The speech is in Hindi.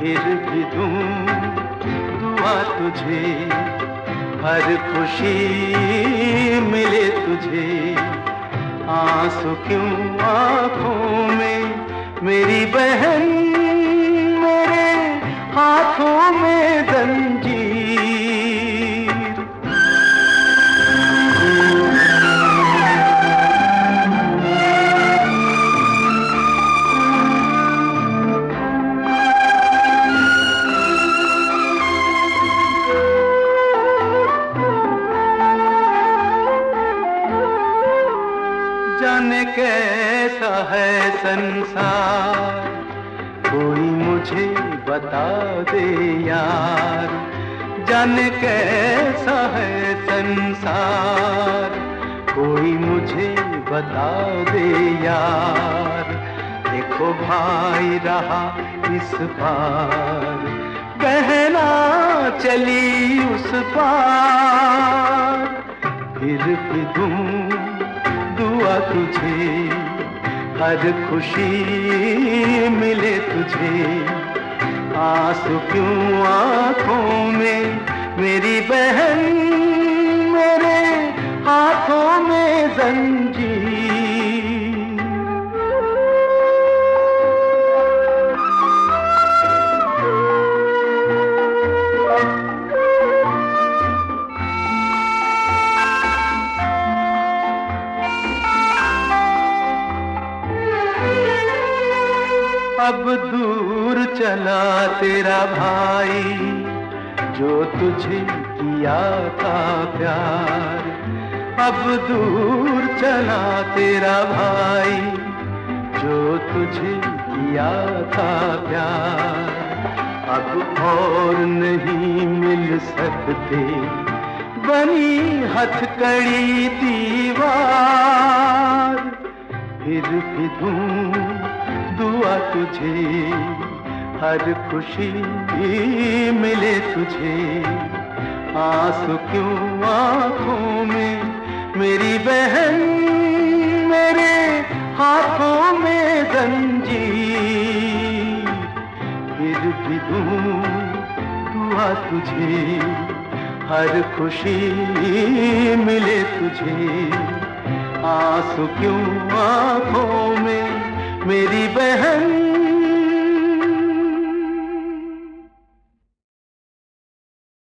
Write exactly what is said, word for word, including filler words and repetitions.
फिर भी दूं दुआ तुझे, हर खुशी मिले तुझे। आंसू क्यों आँखों में मेरी बहन, मेरे हाथों में जंजीर। जाने कैसा है संसार, कोई मुझे बता दे यार। जाने कैसा है संसार, कोई मुझे बता दे यार। देखो भाई रहा इस पार, बहना चली उस पार। फिर भी दूं दुआ तुझे, हर खुशी मिले तुझे। आंसू क्यों आँखों में मेरी बहन, मेरे हाथों में जंजीर। अब दूर चला तेरा भाई, जो तुझे किया था प्यार। अब दूर चला तेरा भाई, जो तुझे किया था प्यार। अब और नहीं मिल सकते बनी हथकड़ी दीवार। फिर भी दूं दुआ तुझे, हर खुशी मिले तुझे। आंसू क्यों आँखों में मेरी बहन, मेरे हाथों में जंजीर। फिर भी दूं दुआ तुझे, हर खुशी मिले तुझे। आंसू क्यों आँखों में मेरी बहन,